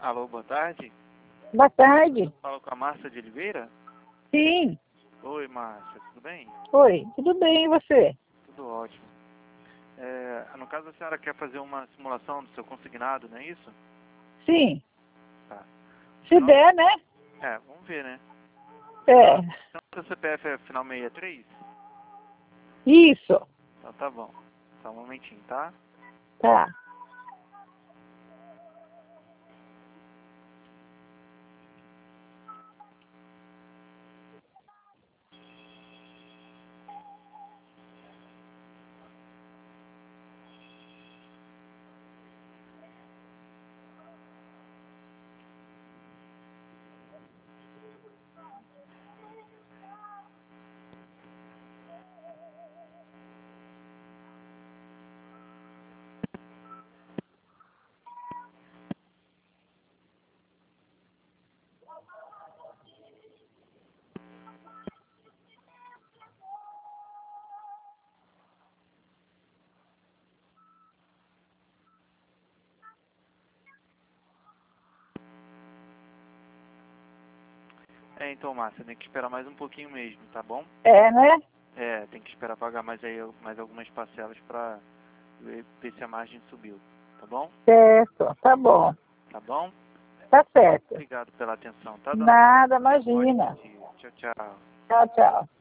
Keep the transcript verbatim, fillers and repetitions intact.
Alô, boa tarde. Boa tarde. Falo com a Márcia de Oliveira? Sim. Oi, Márcia, tudo bem? Oi, tudo bem, e você? Tudo ótimo. É, no caso, a senhora quer fazer uma simulação do seu consignado, não é isso? Sim. Tá. Se Não- der, né? É, vamos ver, né? É. Então, seu C P F é final sessenta e três? Isso. Então tá bom. Só um momentinho, tá? Tá. É, então, Márcia, tem que esperar mais um pouquinho mesmo, tá bom? É, né? É, tem que esperar pagar mais, aí, mais algumas parcelas pra ver, ver se a margem subiu, tá bom? Certo. Tá bom. Tá bom? Tá certo. Obrigado pela atenção, tá, dona? Nada, Ótimo imagina. dia. Tchau, tchau. Tchau, tchau.